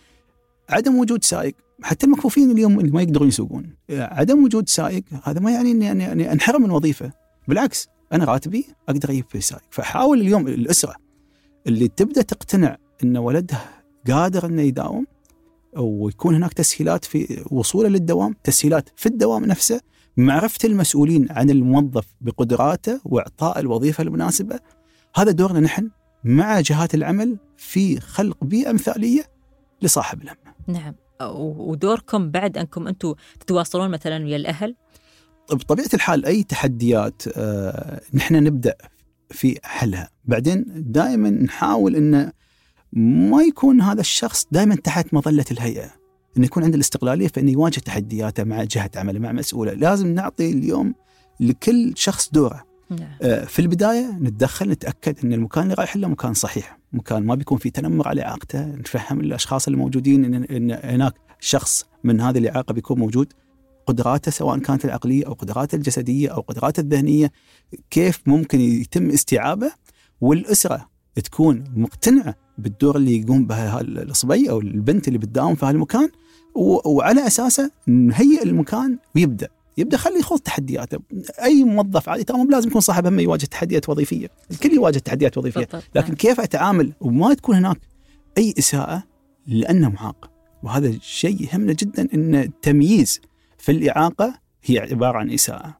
عدم وجود سائق، حتى المكفوفين اليوم اللي ما يقدرون يسوقون، عدم وجود سائق هذا ما يعني أني أنحرم من وظيفة، بالعكس أنا راتبي أقدر أجيب في سائق. فحاول اليوم الأسرة اللي تبدأ تقتنع أن ولدها قادر أنه يداوم، ويكون هناك تسهيلات في وصوله للدوام، تسهيلات في الدوام نفسه، معرفة المسؤولين عن الموظف بقدراته وإعطاء الوظيفة المناسبة. هذا دورنا نحن مع جهات العمل في خلق بيئة مثالية لصاحب الهمة. نعم. ودوركم بعد أنكم أنتم تتواصلون مثلا ويا الأهل؟ بطبيعة الحال أي تحديات نحن نبدأ في حلها، بعدين دائما نحاول أن ما يكون هذا الشخص دائما تحت مظلة الهيئة، أن يكون عنده الاستقلالية في أن يواجه تحدياته مع جهة عمله مع مسؤولة. لازم نعطي اليوم لكل شخص دوره. في البداية نتدخل، نتأكد أن المكان اللي رايح له مكان صحيح، مكان ما بيكون فيه تنمر على إعاقته، نفهم الأشخاص الموجودين أن هناك شخص من هذه الإعاقة بيكون موجود، قدراته سواء كانت العقلية أو قدراته الجسدية أو قدراته الذهنية كيف ممكن يتم استيعابه، والأسرة تكون مقتنعة بالدور اللي يقوم به الصبي أو البنت اللي بتداوم في هالمكان، وعلى أساسه نهيئ المكان ويبدأ خليه يخوض تحدياته. أي موظف عادي تمام لازم يكون صاحب همة يواجه تحديات وظيفية، الكل يواجه تحديات وظيفية، لكن كيف أتعامل وما تكون هناك أي إساءة لأنه معاق. وهذا الشيء يهمنا جدا، أن التمييز في الإعاقة هي عبارة عن إساءة.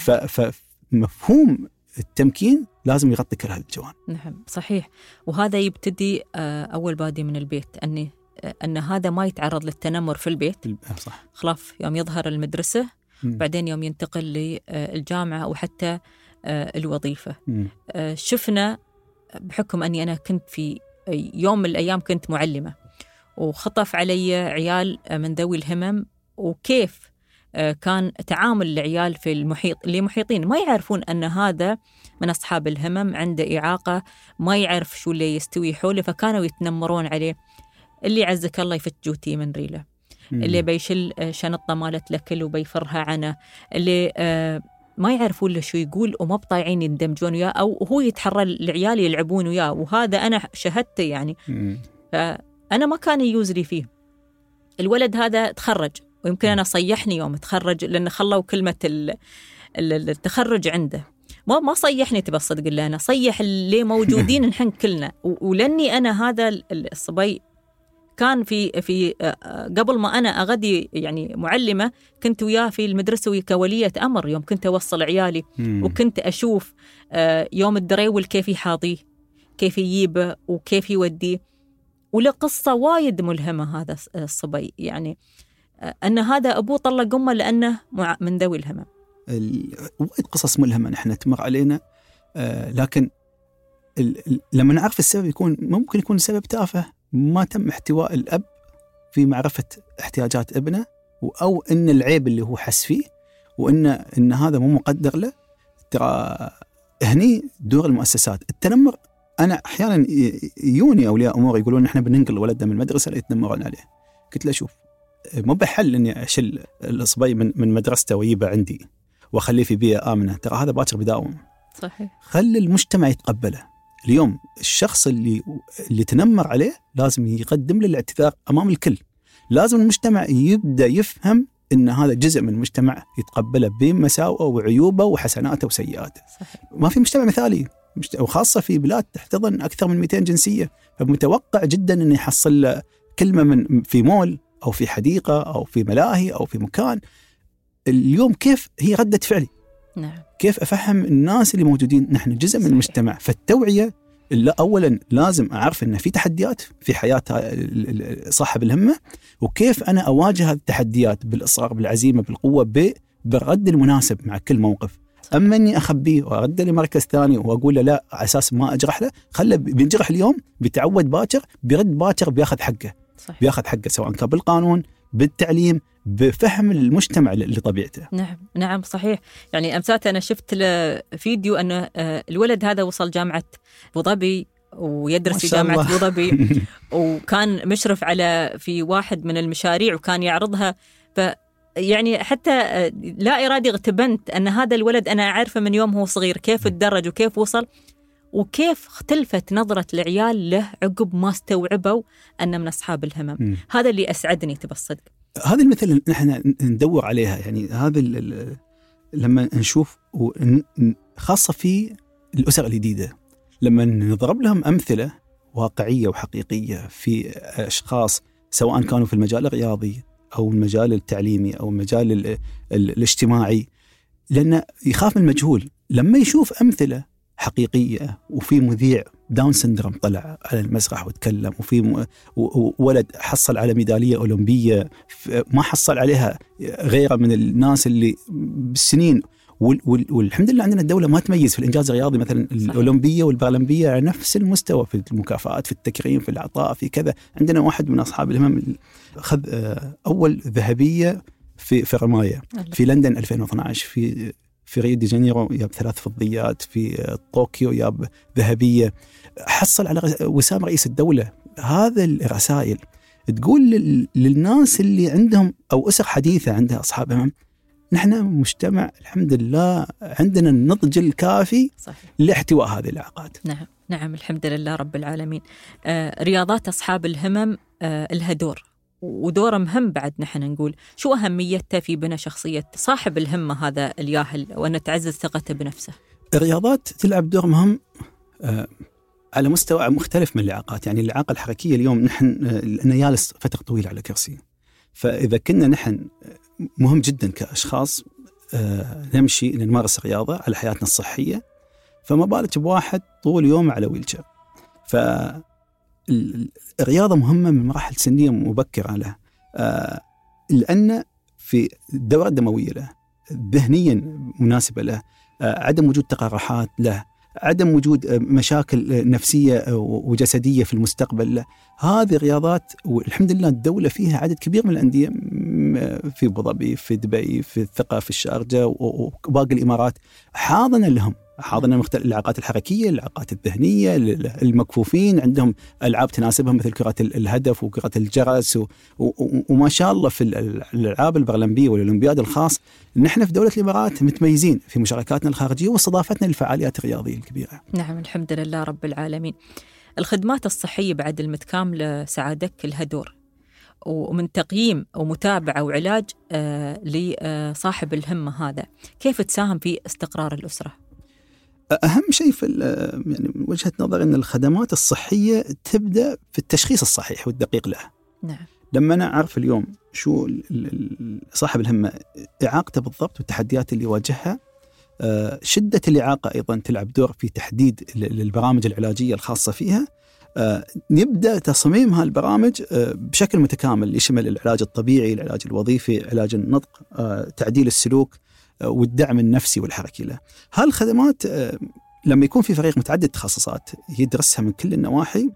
فمفهوم التمكين لازم يغطي كل هذه الجوانب. نعم صحيح. وهذا يبتدي أول بادي من البيت، أن هذا ما يتعرض للتنمر في البيت. صح. خلاف يوم يظهر المدرسة، بعدين يوم ينتقل للجامعة أو حتى الوظيفة. شفنا بحكم أني أنا كنت في يوم من الأيام كنت معلمة، وخطف علي عيال من ذوي الهمم، وكيف كان تعامل العيال في المحيط اللي محيطين ما يعرفون أن هذا من أصحاب الهمم عنده إعاقة، ما يعرف شو اللي يستوي حوله، فكانوا يتنمرون عليه. اللي عزك الله يفت جوتي من ريله، اللي بيشل شنطة مالت لكل وبيفرها عنه، اللي ما يعرفون له شو يقول وما بطايعين يندمجون وياه، أو هو يتحرى العيال يلعبون وياه. وهذا أنا شهدته يعني، فأنا ما كان يوزري فيه. الولد هذا تخرج، ويمكن أنا صيحني يوم تخرج، لأن خلوا كلمة التخرج عنده، ما صيحني تبى الصدق، اللي أنا صيح اللي موجودين نحن كلنا. ولأني أنا هذا الصبي كان في قبل ما أنا أغدي يعني معلمة، كنت وياه في المدرسة كولية أمر، يوم كنت أوصل عيالي وكنت أشوف يوم الدريول كيف يحاضيه، كيف يجيبه وكيف يوديه. وله قصة وايد ملهمة هذا الصبي، يعني أن هذا أبوه طلق أمه لأنه من ذوي الهمم. وايد قصص ملهمة نحن تمر علينا، لكن لما نعرف السبب ممكن يكون سبب تافه، ما تم احتواء الأب في معرفة احتياجات ابنه، أو إن العيب اللي هو حس فيه وإن هذا مو مقدر له. ترى هني دور المؤسسات. التنمر، أنا أحيانا يوني أولياء أمور يقولون إحنا بننقل ولدنا من المدرسة ليتنمرون عليه. قلت له شوف، مو بحل إني أشل الصبي من مدرسته ويجيبه عندي وأخليه في بيئة آمنة، ترى هذا باكر بداوم. صحيح. خلي المجتمع يتقبله. اليوم الشخص اللي تنمر عليه لازم يقدم له الاعتذار أمام الكل. لازم المجتمع يبدأ يفهم إن هذا جزء من المجتمع، يتقبله بمساوئه وعيوبه وحسناته وسيئاته. صحيح. ما في مجتمع مثالي، وخاصة في بلاد تحتضن أكثر من 200 جنسية، فمتوقع جدا إنه يحصل كلمة في مول أو في حديقة أو في ملاهي أو في مكان. اليوم كيف هي ردة فعلي؟ نعم. كيف أفهم الناس اللي موجودين نحن جزء من المجتمع. فالتوعية أولا لازم أعرف أن في تحديات في حياة صاحب الهمة، وكيف أنا أواجه هذه التحديات بالإصرار بالعزيمة بالقوة بالرد المناسب مع كل موقف. أما أني أخبيه وأرده لمركز ثاني وأقول له لا على أساس ما أجرح له، خله بينجرح اليوم بيتعود باكر بيرد باكر بياخذ حقه. صحيح. بياخذ حقه سواء كان بالقانون بالتعليم بفهم المجتمع لطبيعته. نعم صحيح. يعني أمسات أنا شفت فيديو أنه الولد هذا وصل جامعة أبو ظبي ويدرس في جامعة أبو ظبي وكان مشرف على في واحد من المشاريع وكان يعرضها. يعني حتى لا إرادي اغتبنت أن هذا الولد أنا أعرفه من يوم هو صغير، كيف تدرج وكيف وصل وكيف اختلفت نظرة العيال له عقب ما استوعبوا أنه من أصحاب الهمم. هذا اللي أسعدني تبى الصدق. هذا المثل اللي نحن ندور عليها، يعني هذا لما نشوف خاصة في الأسر الجديدة لما نضرب لهم أمثلة واقعية وحقيقية في أشخاص سواء كانوا في المجال الرياضي أو المجال التعليمي أو المجال الاجتماعي، لأنه يخاف من المجهول. لما يشوف أمثلة حقيقية وفي مذيع داون سندروم طلع على المسرح وتكلم، وفي ولد حصل على ميدالية أولمبية ما حصل عليها غيره من الناس اللي بالسنين، والحمد لله عندنا الدولة ما تميز في الإنجاز الرياضي مثلا الأولمبية والبارالمبية على نفس المستوى في المكافآت في التكريم في العطاء في كذا. عندنا واحد من أصحاب الهمم أخذ أول ذهبية في الرماية في لندن 2012، في ريو دي جانيرو ياب 3 فضيات، في طوكيو ياب ذهبية، حصل على وسام رئيس الدولة. هذا الرسائل تقول للناس اللي عندهم أو أسر حديثة عندها أصحاب همم، نحن مجتمع الحمد لله عندنا النضج الكافي صحيح لاحتواء هذه الإعاقات. نعم الحمد لله رب العالمين. رياضات أصحاب الهمم لها دور ودور مهم بعد. نحن نقول شو أهميتها في بناء شخصية صاحب الهمة هذا الياهل وأن تعزز ثقته بنفسه؟ الرياضات تلعب دور مهم على مستوى مختلف من الإعاقات. يعني الإعاقة الحركية اليوم نحن نجالس فترة طويلة على كرسي، فإذا كنا نحن مهم جدا كأشخاص نمشي نمارس الرياضة على حياتنا الصحية، فما بالك بواحد طول يوم على ويلشير. فالرياضة مهمة من مراحل سنية مبكرة له، لأن في الدورة الدموية له، ذهنيا مناسبة له، عدم وجود تقرحات له، عدم وجود مشاكل نفسية وجسدية في المستقبل له. هذه الرياضات والحمد لله الدولة فيها عدد كبير من الأندية في أبو ظبي في دبي في الثقة في الشارجة وباقي الإمارات حاضنة لهم، حاضنة الإعاقات الحركية، الإعاقات الذهنية، المكفوفين عندهم ألعاب تناسبهم مثل كرة الهدف وكرة الجرس وما شاء الله في الألعاب البرلمبية والأولمبياد الخاص. نحن في دولة الإمارات متميزين في مشاركاتنا الخارجية واستضافتنا للفعاليات الرياضية الكبيرة. نعم الحمد لله رب العالمين. الخدمات الصحية بعد المتكاملة سعادك لها دور، ومن تقييم ومتابعة وعلاج لصاحب الهمة هذا كيف تساهم في استقرار الأسرة؟ أهم شيء في يعني وجهة نظر أن الخدمات الصحية تبدأ في التشخيص الصحيح والدقيق له. نعم. لما أنا أعرف اليوم شو صاحب الهمة إعاقته بالضبط والتحديات اللي يواجهها، شدة الإعاقة أيضا تلعب دور في تحديد البرامج العلاجية الخاصة فيها. نبدأ تصميم هالبرامج بشكل متكامل يشمل العلاج الطبيعي، العلاج الوظيفي، علاج النطق، تعديل السلوك والدعم النفسي والحركي له. هالخدمات لما يكون في فريق متعدد تخصصات يدرسها من كل النواحي،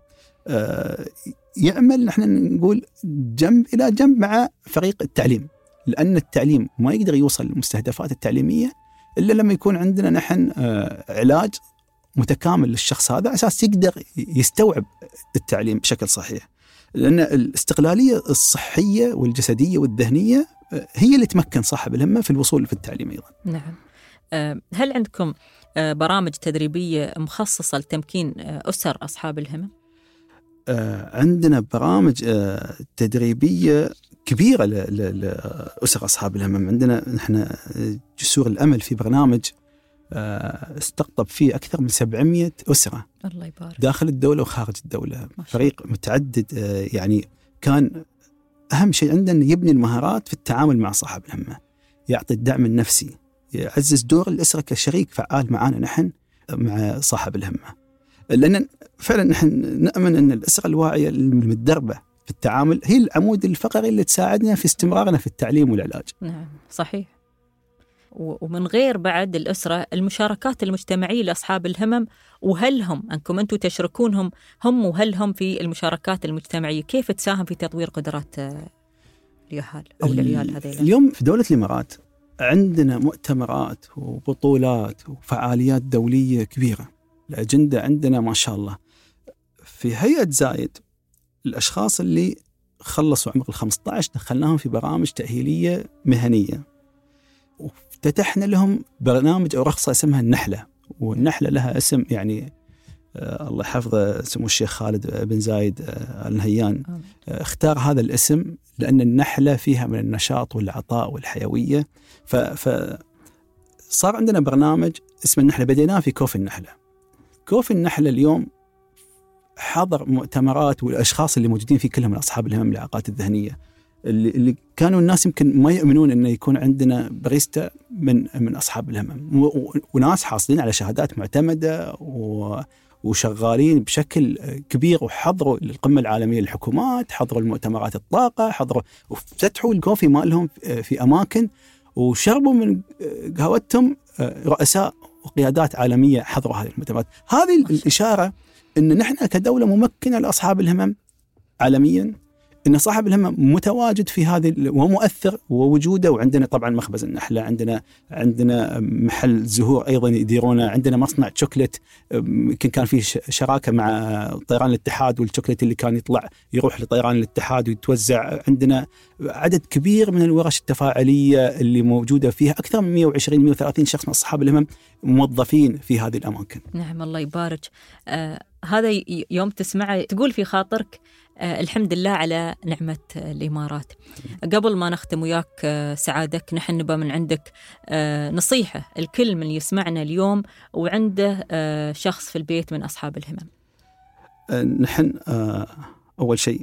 يعمل نحن نقول جنب إلى جنب مع فريق التعليم، لأن التعليم ما يقدر يوصل للمستهدفات التعليمية إلا لما يكون عندنا نحن علاج متكامل للشخص هذا أساس يقدر يستوعب التعليم بشكل صحيح. لأن الاستقلالية الصحية والجسدية والذهنية هي اللي تمكن صاحب الهمة في الوصول في التعليم أيضا. نعم. هل عندكم برامج تدريبية مخصصة لتمكين أسر أصحاب الهمم؟ عندنا برامج تدريبية كبيرة لأسر أصحاب الهمم. عندنا نحن جسور الأمل في برنامج استقطب فيه أكثر من 700 أسرة الله يبارك داخل الدولة وخارج الدولة، فريق متعدد. يعني كان أهم شيء عندنا يبني المهارات في التعامل مع صاحب الهمة، يعطي الدعم النفسي، يعزز دور الأسرة كشريك فعال معنا نحن مع صاحب الهمة، لأن فعلا نحن نؤمن أن الأسرة الواعية المتدربة في التعامل هي العمود الفقري اللي تساعدنا في استمرارنا في التعليم والعلاج. نعم صحيح. ومن غير بعد الأسرة المشاركات المجتمعية لأصحاب الهمم، وهل هم أنكم أنتم تشركونهم هم وهل هم في المشاركات المجتمعية، كيف تساهم في تطوير قدرات اليهال أو العيال هذيلا؟ اليوم في دولة الإمارات عندنا مؤتمرات وبطولات وفعاليات دولية كبيرة. الأجندة عندنا ما شاء الله. في هيئة زايد الأشخاص اللي خلصوا عمر 15 دخلناهم في برامج تأهيلية مهنية، وافتتحنا لهم برنامج أو رخصة اسمها النحلة. والنحلة لها اسم يعني الله يحفظه سمو الشيخ خالد بن زايد آل نهيان اختار هذا الاسم لأن النحلة فيها من النشاط والعطاء والحيوية. فصار عندنا برنامج اسمه النحلة، بديناه في كوفي النحلة. كوفي النحلة اليوم حضر مؤتمرات، والأشخاص اللي موجودين فيه كلهم من أصحاب الهمم والإعاقات الذهنية، اللي كانوا الناس يمكن ما يؤمنون أنه يكون عندنا باريستا من أصحاب الهمم، وناس حاصلين على شهادات معتمدة وشغالين بشكل كبير، وحضروا القمة العالمية للحكومات، حضروا المؤتمرات الطاقة، حضروا وفتحوا الكوفي مالهم في أماكن، وشربوا من قهوتهم رؤساء وقيادات عالمية حضروا هذه المؤتمرات. هذه الإشارة أن نحن كدولة ممكنة لأصحاب الهمم عالميا، إن صاحب الهمة متواجد في هذه ومؤثر ووجوده. وعندنا طبعا مخبز النحلة، عندنا محل زهور أيضا يديرونه، عندنا مصنع شوكليت كان فيه شراكة مع طيران الاتحاد، والشوكليت اللي كان يطلع يروح لطيران الاتحاد ويتوزع. عندنا عدد كبير من الورش التفاعلية اللي موجودة فيها أكثر من 120-130 شخص من أصحاب الهمم موظفين في هذه الأماكن. نعم الله يبارك. هذا يوم تسمعه تقول في خاطرك الحمد لله على نعمة الإمارات. قبل ما نختم وياك سعادك، نحن نبى من عندك نصيحة الكل من يسمعنا اليوم وعنده شخص في البيت من أصحاب الهمم. نحن أول شيء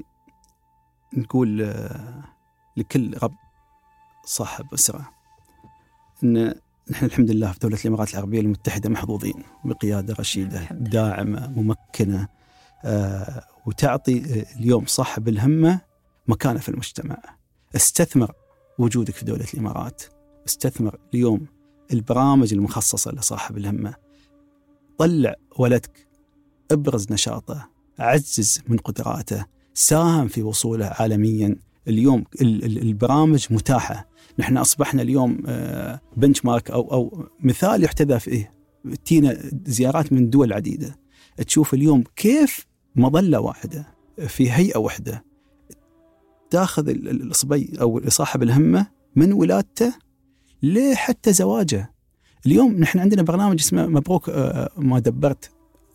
نقول لكل رب صاحب أسرة إن نحن الحمد لله في دولة الإمارات العربية المتحدة محظوظين بقيادة رشيدة داعمة ممكنة، وتعطي اليوم صاحب الهمة مكانة في المجتمع. استثمر وجودك في دولة الإمارات، استثمر اليوم البرامج المخصصة لصاحب الهمة، طلع ولدك، ابرز نشاطه، عزز من قدراته، ساهم في وصوله عالميا. اليوم البرامج متاحة. نحن أصبحنا اليوم بنش مارك أو مثال يحتذى فيه. تينا زيارات من دول عديدة، تشوف اليوم كيف مظلة واحدة في هيئة واحدة تأخذ الصبي أو صاحب الهمة من ولادته لحتى زواجه. اليوم نحن عندنا برنامج اسمه مبروك ما دبرت،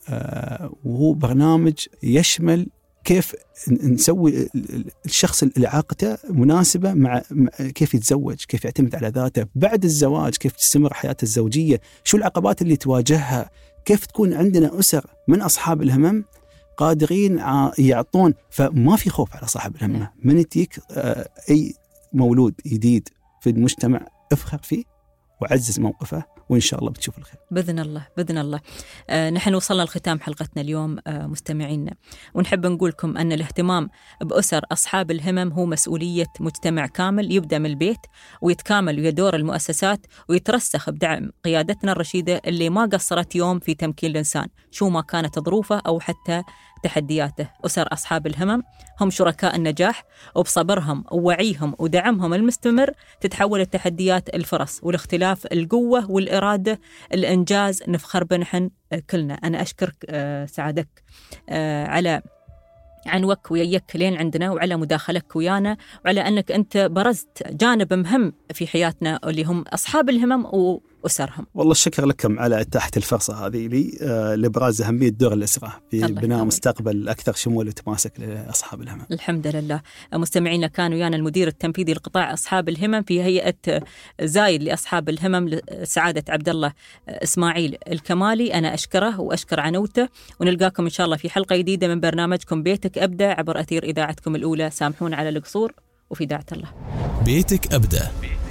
وهو برنامج يشمل كيف نسوي الشخص اللي عاقته مناسبة مع كيف يتزوج، كيف يعتمد على ذاته بعد الزواج، كيف تستمر حياته الزوجية، شو العقبات اللي تواجهها، كيف تكون عندنا أسر من أصحاب الهمم قادرين يعطون. فما في خوف على صاحب الهمة. من تيك أي مولود جديد في المجتمع افخر فيه وعزز موقفه، وإن شاء الله بتشوف الخير بإذن الله بإذن الله. نحن وصلنا لختام حلقتنا اليوم مستمعينا، ونحب نقولكم أن الاهتمام بأسر أصحاب الهمم هو مسؤولية مجتمع كامل، يبدأ من البيت ويتكامل ويا دور المؤسسات ويترسخ بدعم قيادتنا الرشيدة اللي ما قصرت يوم في تمكين الإنسان شو ما كانت ظروفه أو حتى تحدياته. أسر أصحاب الهمم هم شركاء النجاح، وبصبرهم ووعيهم ودعمهم المستمر تتحول التحديات الفرص، والاختلاف القوة والإرادة الإنجاز. نفخر بنحن كلنا. أنا أشكرك سعادك على عنوك وياك لين عندنا، وعلى مداخلك ويانا، وعلى أنك أنت برزت جانب مهم في حياتنا اللي هم أصحاب الهمم وأسرهم. والله الشكر لكم على إتاحة الفرصة هذه لي لإبراز أهمية دور الأسرة في بناء مستقبل أكثر شمول وتماسك لأصحاب الهمم. الحمد لله. مستمعينا كان ويانا المدير التنفيذي لقطاع أصحاب الهمم في هيئة زايد لأصحاب الهمم سعادة عبد الله إسماعيل الكمالي. أنا أشكره وأشكر عنوته، ونلقاكم إن شاء الله في حلقة جديدة من برنامجكم بيتك أبدأ عبر أثير إذاعتكم الأولى. سامحونا على القصور، وفي داعة الله. بيتك أبدأ